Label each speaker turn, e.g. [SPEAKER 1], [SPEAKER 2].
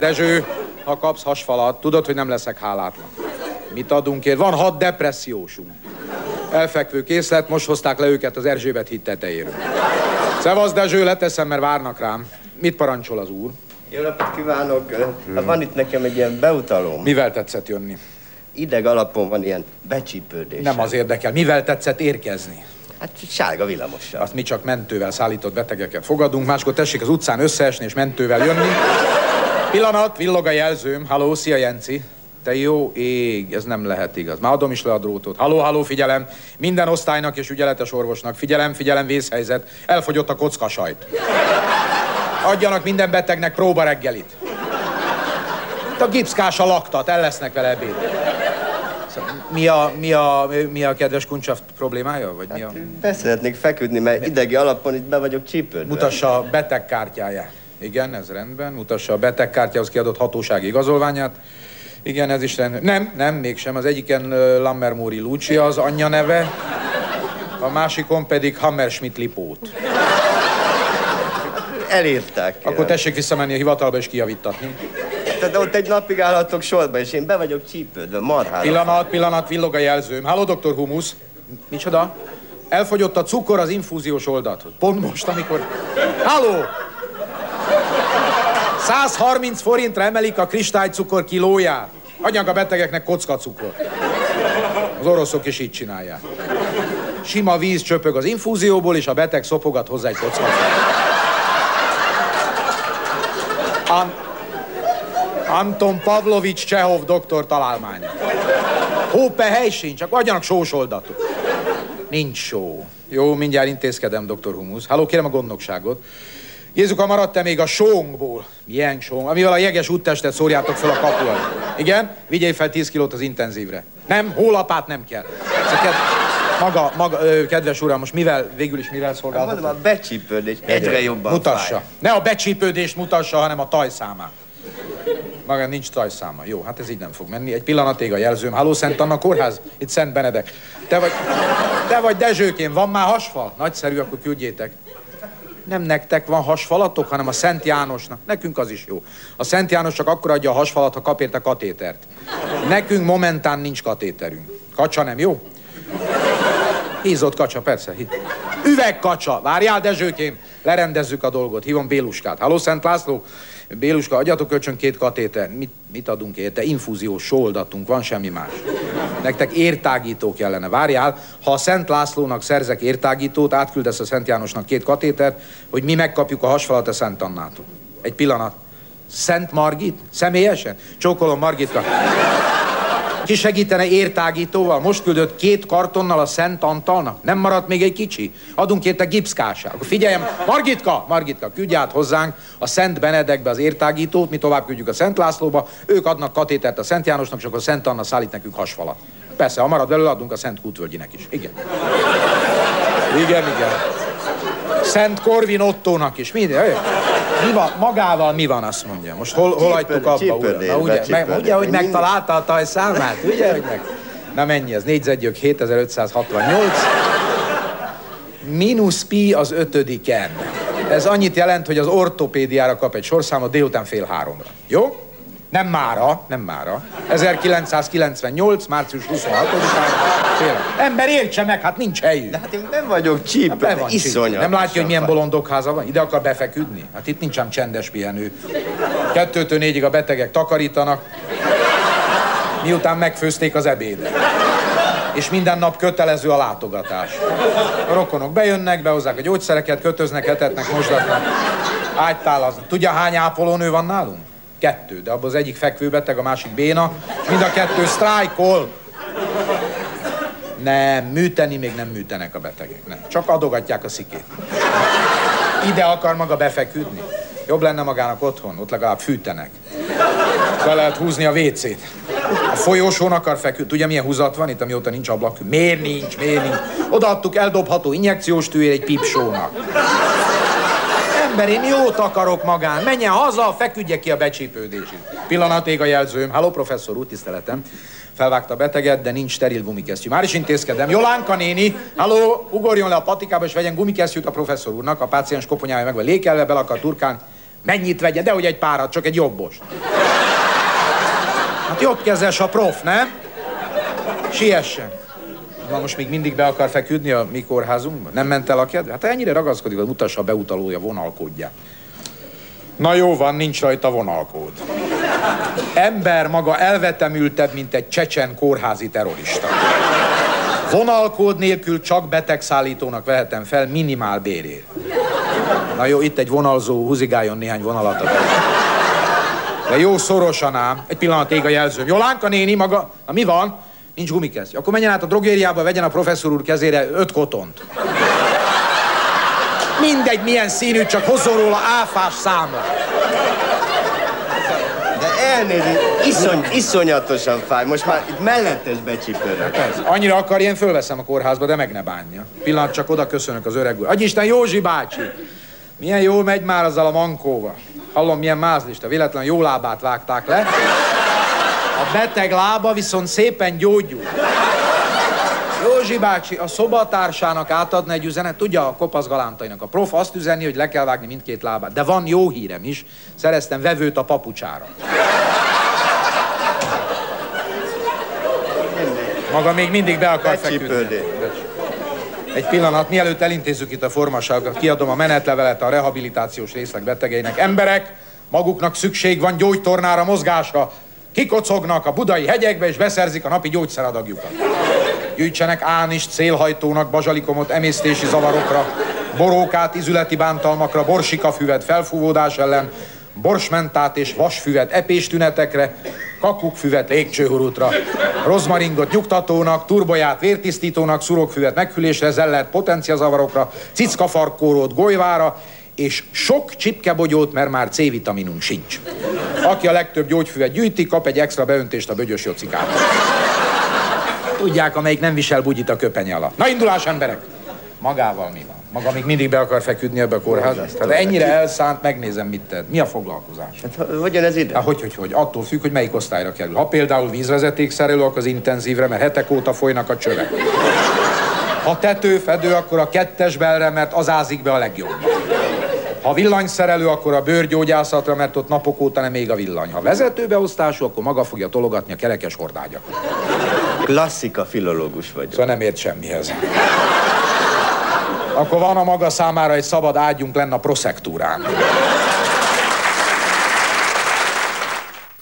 [SPEAKER 1] Dezső, ha kapsz hasfalat, tudod, hogy nem leszek hálátlan. Mit adunk ért? Van 6 depressziósunk. Elfekvő készlet, most hozták le őket az Erzsébet híd tetejéről. Szevasz, Dezső, leteszem, mert várnak rám. Mit parancsol az úr?
[SPEAKER 2] Jó napot kívánok! Van itt nekem egy ilyen beutalóm.
[SPEAKER 1] Mivel tetszett jönni?
[SPEAKER 2] Ideg alapon van ilyen becsípődés.
[SPEAKER 1] Nem az érdekel. Mivel tetszett érkezni?
[SPEAKER 2] Hát sárga villamossal.
[SPEAKER 1] Azt mi csak mentővel szállított betegeket fogadunk, máskor tessék az utcán összeesni és mentővel jönni. Pillanat, villog a jelzőm. Halló, szia Jenci. Te jó ég, ez nem lehet igaz. Már adom is le a drótot. Halló, figyelem. Minden osztálynak és ügyeletes orvosnak. Figyelem, vészhelyzet. Elfogyott a kockasajt. Adjanak minden betegnek próba reggelit. Itt a gipszkása laktat, el lesznek vele ebéd. Mi a kedves kuncsa problémája? Vagy mi a...
[SPEAKER 2] Beszeretnék feküdni, mert idegi alapon itt be vagyok csípődve.
[SPEAKER 1] Mutassa a betegkártyáját. Igen, ez rendben. Mutassa a betegkártyához kiadott hatósági igazolványát. Igen, ez is rendben. Nem, mégsem. Az egyiken Lammermóri Lucia az anyja neve, a másikon pedig Hammerschmidt Lipót.
[SPEAKER 2] Elírták.
[SPEAKER 1] Akkor tessék visszamenni a hivatalba és kijavítatni.
[SPEAKER 2] De ott egy napig állhatok sorba, és én be vagyok csípődve, marhára.
[SPEAKER 1] Pillanat, villog a jelzőm. Halló, doktor Humusz. Micsoda? Elfogyott a cukor az infúziós oldathoz. Pont most, amikor... Halló! 130 forintra emelik a kristálycukor kilóját. Adják a betegeknek kockacukor. Az oroszok is így csinálják. Sima víz csöpög az infúzióból, és a beteg szopogat hozzá egy kockacukor. Anton Pavlovics Csehov doktor találmánya. Hópehely sincs, csak adjanak sós oldatot. Nincs só. Jó, mindjárt intézkedem, doktor Humusz. Halló, kérem a gondnokságot. Jézuska, maradt-e még a sónkból? Milyen sónk? Amivel a jeges úttestet szórjátok fel a kapu előtt. Igen? Vigyél fel 10 kilót az intenzívre. Nem? Hólapát nem kell. Kedves uram, most végül is mivel szolgálhatok?
[SPEAKER 2] Mondom, a becsípődés egyre jobban
[SPEAKER 1] mutassa.
[SPEAKER 2] Fáj.
[SPEAKER 1] Ne a becsípődést mutassa, hanem a tajszámát. Maga nincs tajszáma. Jó, hát ez így nem fog menni. Egy pillanatig a jelzőm. Halló, Szent Anna kórház? Itt Szent Benedek. Te vagy Dezsőkém, van már hasfal? Nagyszerű, akkor küldjétek. Nem nektek van hasfalatok, hanem a Szent Jánosnak. Nekünk az is jó. A Szent János csak akkor adja a hasfalat, ha kap érte katétert. Nekünk momentán nincs katéterünk. Kacsa nem jó? Hízott kacsa, persze. Üvegkacsa. Várjál, Dezsőkém. Lerendezzük a dolgot. Hívom Béluskát. Halló, Szent László? Béluska, adjatok kölcsön 2 katéter. Mit adunk érte? Infúziós sóoldatunk, van semmi más. Nektek értágító kellene. Várjál, ha a Szent Lászlónak szerzek értágítót, átküldesz a Szent Jánosnak 2 katétert, hogy mi megkapjuk a hasfalat a Szent Annától. Egy pillanat. Szent Margit? Személyesen? Csókolom, Margitka. Ki segítene értágítóval? Most küldött 2 kartonnal a Szent Antalnak? Nem maradt még egy kicsi? Adunk érte gipszkását. Akkor figyeljem, Margitka, küldj át hozzánk a Szent Benedekbe az értágítót, mi tovább küldjük a Szent Lászlóba, ők adnak katétert a Szent Jánosnak, és akkor a Szent Anna szállít nekünk hasfalat. Persze, ha marad belőle, adunk a Szent Kútvölgyinek is. Igen. Szent Korvin Ottónak is. Minden. Mi van? Magával mi van, azt mondja. Most hol hagytuk abba, uram? Ugye, hogy megtalálta a tajszámát? Ugye, hogy meg... Na mennyi ez? Négyzetgyök 7568. Mínusz pi az 5-en. Ez annyit jelent, hogy az ortopédiára kap egy sorszámot délután 2:30. Jó? Nem mára. 1998. március 26-án. Ember értse meg, hát nincs helyünk.
[SPEAKER 2] De hát én nem vagyok csípő, iszonyat.
[SPEAKER 1] Nem látja, hogy milyen bolondokháza van? Ide akar befeküdni? Hát itt nincsen csendes pihenő. 2-től 4-ig a betegek takarítanak, miután megfőzték az ebédet. És minden nap kötelező a látogatás. A rokonok bejönnek, behozzák a gyógyszereket, kötöznek, etetnek, mosdatnak, ágytálaznak. Tudja, hány ápolónő van nálunk? 2, de abban az egyik fekvőbeteg, a másik béna, és mind a 2 sztrájkol. Nem, műteni még nem műtenek a betegek, nem. Csak adogatják a szikét. Ide akar maga befeküdni. Jobb lenne magának otthon, ott legalább fűtenek. Be lehet húzni a WC-t. A folyósón akar feküdni. Tudja, milyen húzat van itt, amióta nincs ablak? Miért nincs? Odaadtuk eldobható injekciós tűért egy pipsónak. Ember, én jót akarok magán. Menjen haza, feküdje ki a becsípődését. Pillanatig a jelzőm. Halló, professzor úr, tiszteletem. Felvágta a beteget, de nincs steril gumikesztyű. Már is intézkedem. Jolánka néni, halló, ugorjon le a patikába, és vegyen gumikesztyűt a professzor úrnak. A páciens koponyája meg van lékelve, bele akar turkálni. Mennyit vegye? Dehogy egy párat, csak egy jobbos. Hát jobbkezes a prof, nem? Siessen. Na most még mindig be akar feküdni a mi kórházunkba? Nem ment el a kedve? Hát ennyire ragaszkodik, hogy mutassa a beutalója vonalkódját. Na jó van, nincs rajta vonalkód. Ember maga elvetemültebb, mint egy csecsen kórházi terrorista. Vonalkód nélkül csak betegszállítónak vehetem fel minimál bérért. Na jó, itt egy vonalzó, húzigáljon néhány vonalat. De jó szorosan ám. Egy pillanat, ég a jelzőm. Jolánka néni maga? Na mi van? Nincs gumikesztyű. Akkor menjen át a drogériába, vegyen a professzor úr kezére 5 kotont. Mindegy, milyen színű, csak hozzon róla áfás számlát.
[SPEAKER 2] De elnézést, iszonyatosan fáj. Most már itt mellettes becsipőre.
[SPEAKER 1] Hát annyira akar, én fölveszem a kórházba, de meg ne bánja. Pillanat, csak oda köszönök az öreg úr. Adj Isten, Józsi bácsi! Milyen jól megy már azzal a mankóval. Hallom, milyen mázlista. Véletlen jó lábát vágták le. A beteg lába viszont szépen gyógyul. Józsi bácsi, a szobatársának átadna egy üzenet, tudja, a kopasz galántainak. A prof azt üzeni, hogy le kell vágni mindkét lábát. De van jó hírem is, szereztem vevőt a papucsára. Maga még mindig be akar feküdni. Egy pillanat, mielőtt elintézzük itt a formaságokat, kiadom a menetlevelet a rehabilitációs részleg betegeinek. Emberek, maguknak szükség van gyógytornára, mozgásra. Kikocognak a budai hegyekbe, és beszerzik a napi gyógyszeradagjukat. Gyűjtsenek ánist, célhajtónak, bazsalikomot, emésztési zavarokra, borókát, izületi bántalmakra, borsikafüvet felfúvódás ellen, borsmentát és vasfüvet epéstünetekre, kakukfüvet légcsőhurutra, rozmaringot nyugtatónak, turboját vértisztítónak, szurokfüvet meghűlésre, zellert potenciazavarokra, cickafarkórót golyvára, és sok csipkebogyót, mert már C-vitaminunk sincs. Aki a legtöbb gyógyfüvet gyűjti, kap egy extra beöntést a bögyös jocikát. Tudják, amelyik nem visel bugyit a köpenye alatt. Na, indulás, emberek! Magával mi van? Maga még mindig be akar feküdni ebbe a kórházba? Tehát ennyire elszánt, megnézem, mit tett. Mi a foglalkozás?
[SPEAKER 2] Hát hogyan ez ide?
[SPEAKER 1] Hogy? Attól függ, hogy melyik osztályra kerül. Ha például vízvezetékszerelő, akkor az intenzívre, mert hetek óta folynak a csövek. Ha tetőfedő, akkor a 2-es belre, mert az ázik be a legjobb. Ha villanyszerelő, akkor a bőrgyógyászatra, mert ott napok óta nem ég a villany. Ha vezetőbeosztású, akkor maga fogja tologatni a kerekes hordágyakat.
[SPEAKER 2] Klasszika filológus vagyok.
[SPEAKER 1] Szóval nem ért semmihez. Akkor van a maga számára egy szabad ágyunk lenne a proszektúrán.